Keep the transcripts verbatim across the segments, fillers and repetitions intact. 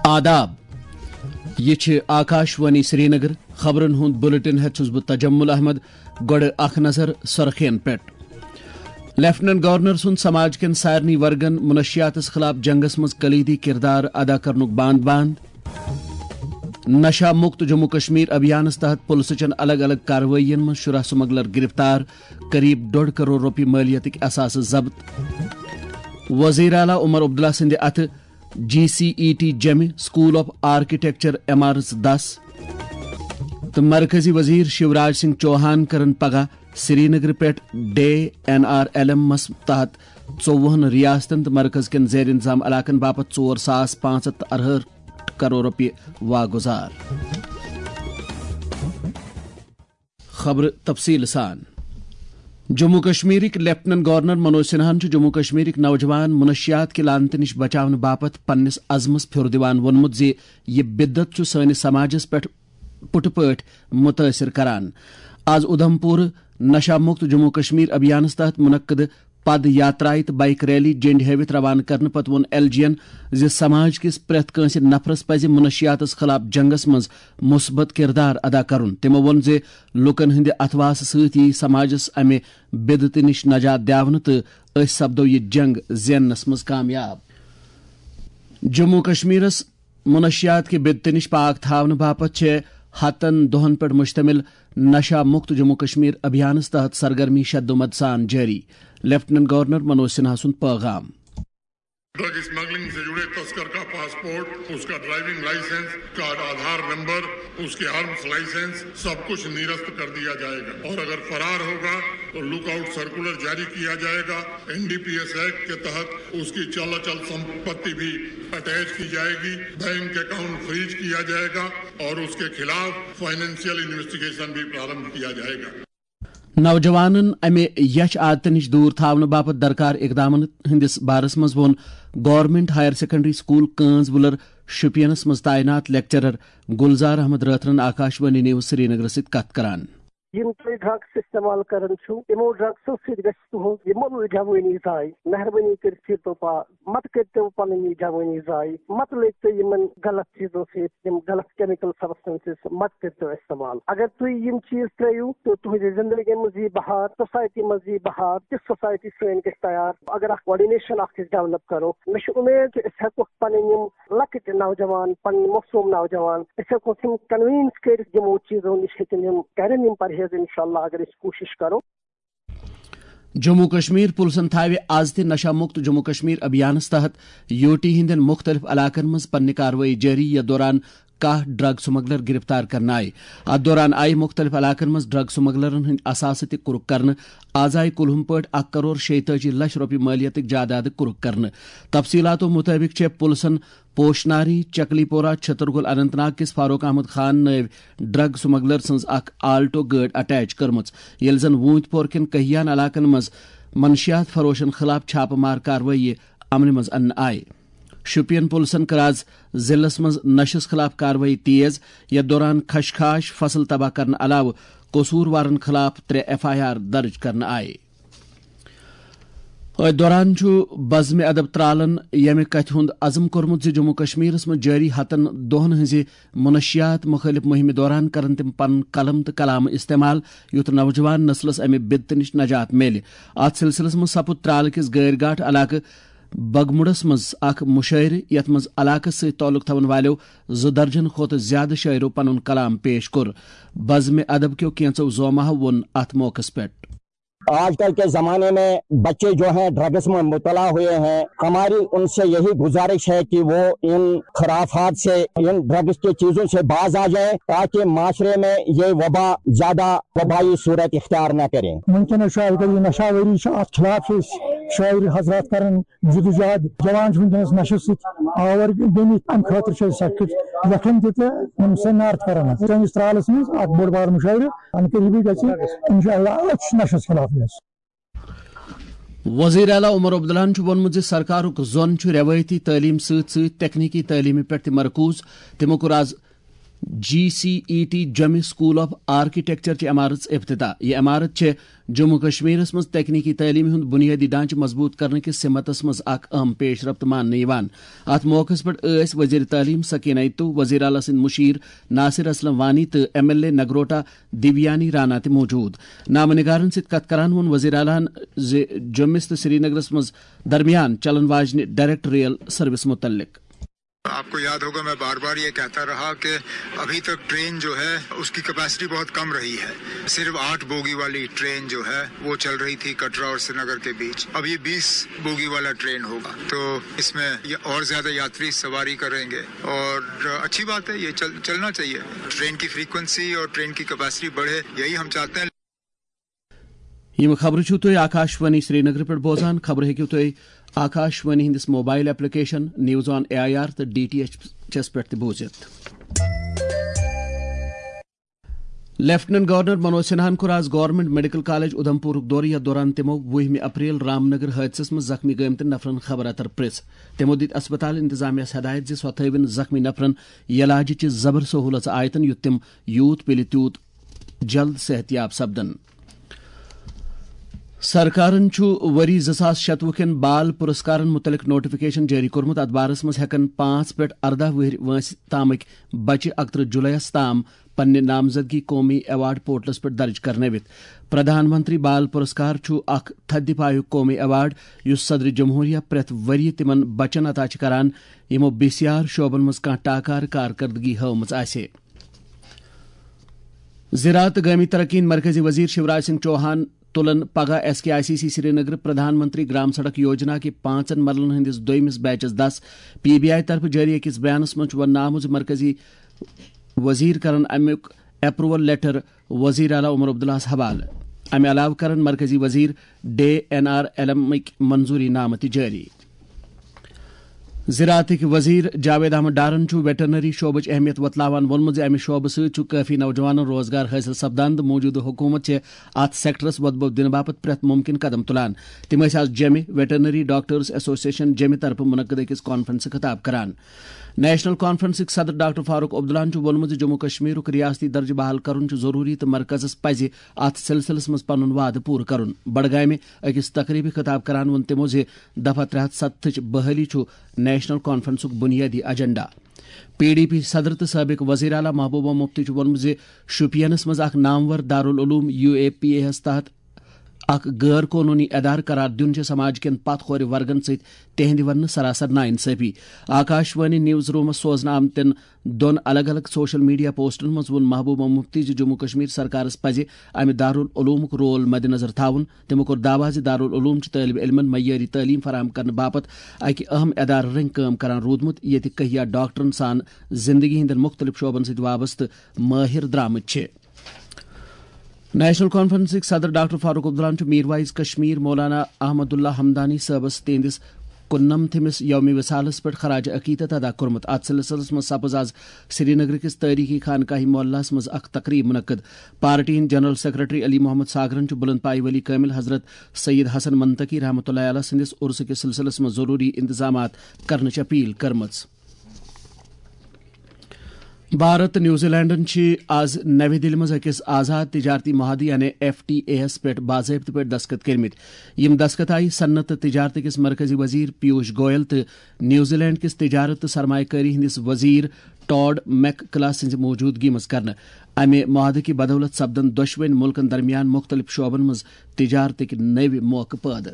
آداب یہ آکاشوانی سری نگر خبرن ہند بلٹن ہیت چھس بہ تجمل احمد گوڑ اخ نظر سرخین پٹ لیفٹننٹ گورنر سن سماج کن سارنی ورگن منشیات خلاف جنگس مز کلیدی کردار ادا کرنک باند باند نشہ مکت جموں کشمیر ابھیانس تحت پولیس چن الگ الگ کاروائین من شرح سمگلر گرفتار قریب ڈوڑ کروڑ روپیہ مالیتک اثاث ضبط وزیر اعلیٰ عمر عبداللہ سند اتھ G C E T Jammu school of architecture ایمارس دس تو مرکزی وزیر شیوراج سنگھ چوہان کرن پگہ سری نگر پہ D N R L M مس تحت ژوہن ریاستن تو مرکز کن زیر انتظام علاقن باپت ژور ساس پانچ ہتھ ارہٹھ کروڑ روپیہ واگزار. خبر تفصیل سان. جموں کشمیرک لیفٹننٹ گورنر منوج سنہان جموں کشمیرک نوجوان منشیات کہ لانت نش بچاؤن باپت پنس عزمس پھر دیوان وونمت زِ یہ بدت سٲنِس سماجس پہ پٹ پٲٹھۍ متاثر کران. آز ادھمپور نشہ مکت جموں کشمیر ابھیانس تحت منعقد پد یاترائے تو بائک ریلی جنڈ ہیوت روانہ کرنے پتہ وون ایل جی ین زِ سماج کس پریت کنس نفرس پزِ منشیاتس خلاف جنگس مز مثبت کردار ادا کرن. تمو وون زِ لوکن ہند اتواس ست یی سماجس امہ بدت نش نجات دیاونہ تو أسۍ سپدو یہ جنگ زیننس مز کامیاب. جموں کشمیرس منشیات کے بدت نش پاک تھاونہ باپت چھ ہتن دہن پہ مشتمل نشہ مکت جموں کشمیر ابھیانس تحت سرگرمی شدومد سان جاری. لیفٹننٹ گورنر منوج سنہا سن پیغام. ڈرگ اسمگلنگ سے جڑے تسکر کا پاسپورٹ، اس کا ڈرائیونگ لائسنس کا آدھار نمبر، اس کے آرمز لائسنس سب کچھ نیرست کر دیا جائے گا، اور اگر فرار ہوگا تو لک آؤٹ سرکولر جاری کیا جائے گا. N D P S act کے تحت اس کی چل اچل سمپتی بھی اٹیچ کی جائے گی، بینک اکاؤنٹ فریز کیا جائے گا، اور اس کے خلاف فائنینشیل انویسٹیگیشن بھی پرارمبھ کیا جائے گا. نوجوانن امہ یچ عادت نش دور تھاونہ باپت درکار اقدامن ہندس بارس مز وون گورنمنٹ ہائر سیکنڈری سکول کانز بلر شپینس مز تعینات لیکچرر گلزار احمد راترن آکاشوانی نیوز سری نگر ست کت کران. یم تھی ڈرگس استعمال کران تمو ڈرگسو ست گھس تہذ یہ مول جوانی ضائع. مہربانی کرو پا مت کرو پن یہ جوانی ضائع، مت لگو ان غلط چیزوں ست غلط کیمیکل سبسٹنسز مت کرو استعمال. اگر تھی یم چیز ترو تو تہذ زندگی مز یہ بہار، سوسائٹی مز یہ بہار، تہ سوسائٹی سین گھس تیار. اگر اخ کوآرڈینیشن اخ ڈیولپ کرو مے امید کہ اس ہیکو پن یم لکٹ نوجوان پن معصوم نوجوان اس ہیکو تم کنوینس کر یمو چیزوں نش ہیکن یم کرن یم پرہیز انشاءاللہ اگر اس کوشش کرو. جموں کشمیر پولیسن تھاوِ آز تہ نشہ مکت جموں کشمیر ابھیانس تحت یو ٹی ہندین مختلف علاقن مز پنہ کاروٲیی جاری. یتھ دوران کاہ ڈرگ سمگلر گرفتار کرنا آئی. ات دوران آئی مختلف علاقن مز ڈرگ سمگلرن ہند اثاثہ تہ کورک کرنے. آز آئی کلہم پٲٹھۍ اکھ کروڑ شیتٲجی لچھ روپیہ مالیتک جائیداد کورک کرنے. تفصیلاتو مطابق چھ پولیسن پوشناری، چکلی پورہ، چھترگل اننت ناگ کس فاروق احمد خان نٲو ڈرگ سمگلر سنز اکھ آلٹو گاڑی اٹیچ کرمژ، ییٚلہِ زن وونت پور کٮ۪ن کہیان علاقن مز منشیات فروشن خلاف چھاپہ مار کاروٲیی عملہِ مز اننہٕ آیہِ. شوپین پولیسن کر آز ضلعس مز نشس خلاف کاروٲیی تیز. یتھ دوران خشخاش، فصل تباہ کرنے علاوہ قصوٗروارن خلاف ترے ایف آئی آر درج کرنے آئے. ات دوران بزم ادب ترالن یمہ کتھ ہند عزم کورمت زِ جموں کشمیرس مز جاری ہتن دہن ہز منشیات مخالف مہم دوران کرن تم پن قلم تو کلام استعمال یوت نوجوان نسلس امہ بدت نش نجات میلہ. ات سلسلس مز سپد ترال کس گیر گاٹ علاقہ بگمڑس مز اخ مشاعرہ یتھ مز علاقس ست تعلق تھون والو زٕ درجن کھوت زیادہ شاعرو پنن کلام پیش کور. بزم ادب کیو کینچو زومہ وون ات موقع پہ. آج کل کے زمانے میں بچے جو ہیں ڈرگس میں مبتلا ہوئے ہیں. ہماری ان سے یہی گزارش ہے کہ وہ ان خرافات سے، ان ڈرگس کے چیزوں سے باز آ جائیں تاکہ معاشرے میں یہ وبا زیادہ وبائی صورت اختیار نہ کریں. ممکن ہے نشہ وری ات خلاف شاعری حضرات کرن جدوجہد جوان ونکس نشہ ست آور گمت ام خاطر سخت لکھن تہ سمینار کران سٲنِس ترالس منٛز اکھ بوٚڑ بار مشاعرٕ ان قریبی گژھِ انشاءاللہ نشس خلاف. وزیر اعلیٰ عمر عبداللہ وونمت زِ سرکارک زون روایتی تعلیم ست ست تکنیکی تعلیم پہ مرکوز. تمو کور آز G C E T Jammu school of architecture چہ عمارت افتتاح. یہ عمارت چھ جموں کشمیر مز تکنیکی تعلیم ہند بنیادی ڈھانچہ مضبوط کرنے کس سمتس مز اخ اہم پیش رفت ماننے یوان. ات موقع پہ یس وزیر تعلیم سکینہ اتو، وزیر اعلیٰ سند مشیر ناصر اسلم وانی تو M L A Nagrota Devyani Rana تہ موجود. نامہ نگارن ست کت کران وون وزیر اعلیٰ جمس تو سری نگرس مز درمیان چلن واجنہ ڈائریکٹ ریل سروس متعلق. آپ کو یاد ہوگا میں بار بار یہ کہتا رہا کہ ابھی تک ٹرین جو ہے اس کی کیپیسٹی بہت کم رہی ہے. صرف آٹھ بوگی والی ٹرین جو ہے وہ چل رہی تھی کٹرا اور سری نگر کے بیچ. اب یہ بیس بوگی والا ٹرین ہوگا تو اس میں اور زیادہ یاتری سواری کریں گے اور اچھی بات ہے، یہ چل چلنا چاہیے. ٹرین کی فریکوینسی اور ٹرین کی کیپیسٹی بڑھے، یہی ہم چاہتے ہیں. یم خبر چھو تھی آکاشوانی سری نگر پہ بوزان. خبر ہیکو تھی آکاشوانی ہندس mobile application news on A I R تو ڈی ٹی ایچ پہ بوزت. لیفٹننٹ گورنر منوج سنہا کور آز گورنمنٹ میڈیکل کالج ادھمپور دورہ یتھ دوران تمو وہمہ اپریل رام نگر حادثس مز زخمی گمتن نفرن خبر اتر پرژھ. تمو دت اسپتال انتظامیہ ہدایت زِ سۄ تھٲوِن زخمی نفرن علاجچہِ زبر سہولت آیتن یُتھ تم یوت پِلہِ تیوٗت جلد صحتیاب سپدن. سرکارن چھُ ؤری زٕ ساس شتوُہ کٮ۪ن بال پُرسکارن متعلق نوٹیفکیشن جٲری کوٚرمُت. اتھ بارس منٛز ہٮ۪کن پانژھ پٮ۪ٹھ اردہ وٕہرۍ وٲنٛسہِ تامٕکۍ بچہِ اکترٕہ جُلایس تام پننہِ نامزدگی قومی ایوارڈ پورٹلس پٮ۪ٹھ درج کرنٲوِتھ. پردھان منتری بال پُرسکار چھُ اکھ تھدِ پایُک قومی ایوارڈ یُس صدر جمہوریہ پرٛٮ۪تھ ؤرۍ تِمن بچن عطا چھِ کران یِمو بِسیار شعبن منٛز کانٛہہ ٹاکار کارکردگی ہٲومٕژ آسہِ. زراعت تہٕ گٲمی ترقی ہٕنٛدۍ مرکزی وزیر شیوراج سنگھ چوہان تُلن پگہ S K I C C Srinagar Pradhan Mantri Gram Sadak Yojana کہ پانچن مرلن ہندس دویمس بیچس دس. پی بی آئی طرف جاری أکِس بیانس منٛز چھُ وننہٕ آمُت زِ مرکزی وزیر کرن امیُک اپروول لیٹر وزیر اعلیٰ عمر عبداللہس حوالہٕ. امہِ علاوٕ کرن مرکزی وزیر ڈے این آر ایل ایمٕکۍ منظوری نامہ تہِ جٲری. زراعتٕکۍ وزیر جاوید احمد ڈارن چھُ ویٹرنری شعبٕچ اہمیت وتلاوان ووٚنمُت زِ امہِ شعبہٕ سۭتۍ چھُ کٲفی نوجوانن روزگار حٲصِل سپدان تہٕ موجوٗدٕ حکوٗمت چھےٚ اتھ سیکٹرس وۄدبو دِنہٕ باپتھ پرٛٮ۪تھ مُمکِن قدم تُلان. تِم ٲسۍ آز جیٚمہِ ویٹرنری ڈاکٹرز ایسوسیشن جیٚمہِ طرفہٕ مُنعقد أکِس کانفرنسہِ خطاب کران. نیشنل کانفرنسٕکۍ صدر ڈاکٹر فاروق عبداللہن چھُ ووٚنمُت زِ جموں کشمیرُک ریاستی درجہٕ بحال کرُن چھُ ضروٗری تہٕ مرکزس پزِ اتھ سلسلس منٛز پنُن وعدٕ پوٗرٕ کرُن. بڈگامہِ أکِس تقریٖبہِ خطاب کران ووٚن تِمو زِ دفعہ ترٛےٚ ہتھ ستتھٕچ بحٲلی چھُ نیشنل کانفرنسُک بُنیٲدی ایجنڈا. پی ڈی پی صدر تہٕ سٲبق وزیر اعلیٰ محبوبہ مفتی چھُ ووٚنمُت زِ شُپینس منٛز اکھ نامور دارالعلوم یو اے پی اے ہس تحت اکھ غٲر قونوٗنی ادارٕ قرار دیُن چھِ سماج کٮ۪ن پتھ کھورِ ورگن سۭتۍ تہنٛدِ وننہٕ سراسر ناانصٲفی. آکاشوانی نِوٕز روٗمس سوزنہٕ آمتٮ۪ن دۄن الگ الگ سوشل میڈیا پوسٹن منٛز ووٚن محبوبہ مفتی زِ جموں کشمیر سرکارس پزِ امہِ دارالعلومُک رول مدِ نظر تھاوُن. تِمو کوٚر دعویٰ زِ دارالعلوم چھُ طٲلبہِ علمن معیٲری تعلیٖم فراہم کرنہٕ باپتھ اکہِ اہم ادارٕ رٔنگۍ کٲم کران روٗدمُت ییٚتہِ کہیا ڈاکٹرن سان زندگی ہٕنٛدٮ۪ن مُختٔلِف شعبن سۭتۍ وابستہٕ مٲہِر درامٕتۍ چھِ. نیشنل کانفرنسٕکۍ صدر ڈاکٹر فاروق عبداللہن چھُ میٖر وایز کشمیر مولانا احمد اللہ حمدانی صٲبس تِہنٛدِس کُننمتھمِس یومہِ وصالس پٮ۪ٹھ خراج عقیدت ادا کوٚرمُت. اتھ سلسلس منٛز سپٕز آز سری نگر کِس تٲریخی خانقاہ محلس منٛز اکھ تقریٖب مُنعقد. پارٹی ہٕنٛدۍ جنرل سیکرٹری علی محمد ساگرن چھُ بلند پایہِ ولی کامل حضرت سید حسن منتقی رحمۃ اللہ علیہ سٕنٛدِس عرسہٕ کِس سلسلس منٛز ضروٗری انتظامات کرنٕچ اپیل کٔرمٕژ. بھارت تہٕ نیوزی لینڈن چھِ آز نوِ دِلہِ منٛز أکِس آزاد تجارتی معاہدٕ یعنی ایف ٹی اے یس پٮ۪ٹھ باضٲبطہٕ پٲٹھۍ دستخط کٔرمٕتۍ. یِم دستخط آیہِ صنعت تہٕ تجارت کِس مرکزی وزیر پیوش گویل تہٕ نیوزی لینڈ کِس تجارت تہٕ سرمایہ کٲری ہٕنٛدِس وزیر ٹاڈ میک کلا سٕنٛزِ موجوٗدگی منٛز کرنہٕ. امہِ معاہدٕ کہِ بدولت سپدن دۄشوٕنی مُلکن درمیان مُختٔلِف شعبن منٛز تجارتٕکۍ نٔوۍ موقعہٕ پٲدٕ.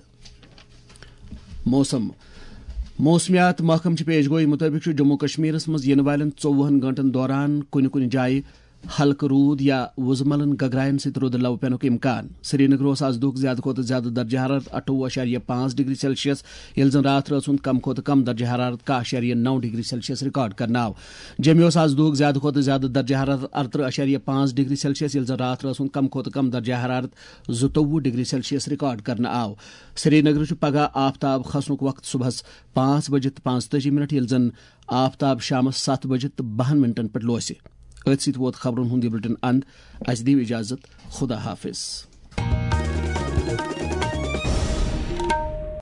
موسم موسمیات محکمہٕ چہِ پیش گوئی مُطٲبِق چھُ جموں کشمیرس منٛز یِنہٕ والٮ۪ن ژۄوُہن گٲنٛٹن دوران کُنہِ کُنہِ جایہِ ہلکہٕ روٗد یا وُزملن گگراین سۭتۍ روٗدٕ لو پینُک اِمکان. سری نگر اوس آز دُہُک زیادٕ کھۄتہٕ زیادٕ درجہٕ حرارت اٹھووُہ اشاریہ پانٛژھ ڈگری سیلسیس ییٚلہِ زن راتھ رٲژ ہُنٛد کم کھۄتہٕ کم درجہٕ حرارت کاہ اشاریہ نو ڈگری سیلسیس رِکارڈ کرنہٕ آو. جیٚمہِ اوس آز دُہُک زیادٕ کھۄتہٕ زیادٕ درجہٕ حرارت ارترٕہ اشاریہ پانٛژھ ڈگری سیلسیس ییٚلہِ زن راتھ رٲژ ہُنٛد کم کھۄتہٕ کم درجہٕ حرارت زٕتووُہ ڈگری سیلسیس رِکارڈ کرنہٕ آو. سری نگر چھُ پگہہ آفتاب کھسنُک وقت صبحس پانژھ بجِتھ تہٕ پانٛژتٲجی منٹ ییٚلہِ زن آفتاب شامس ستھ بجِتھ تہٕ بہن منٹن پٮ۪ٹھ لوسہِ. أتھۍ سۭتۍ ووت خبرن ہُنٛد یہِ بُلٹن اند. اَسہِ دِیِو اِجازت. خدا حافظ.